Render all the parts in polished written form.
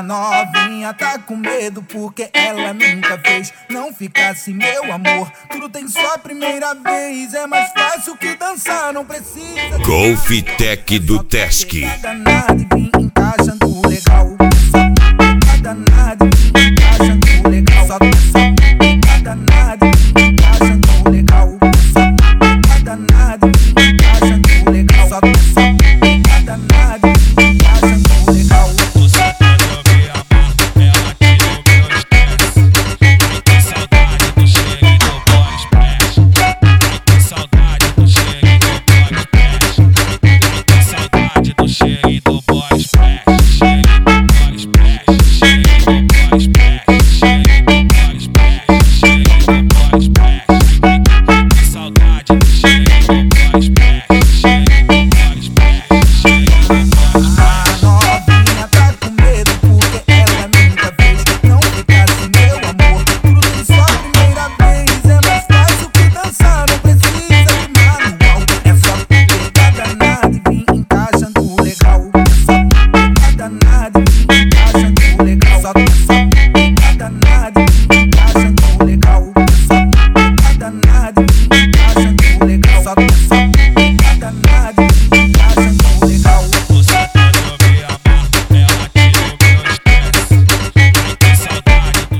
A novinha tá com medo porque ela nunca fez. Não fica assim, meu amor, tudo tem só a primeira vez. É mais fácil que dançar, não precisa. Golfitec do Tesc. Danada e vim encaixando legal. Só danada e vim encaixando legal. Só danada e vim encaixando legal. Só danada e vim encaixando legal. Só danada e vim encaixando legal.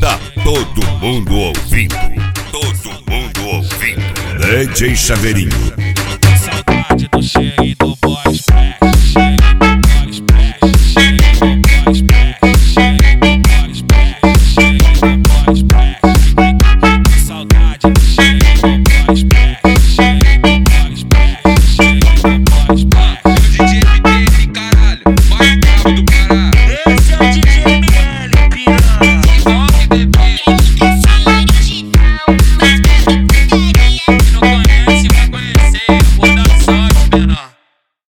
Todo mundo ouvindo. DJ Chaveirinho.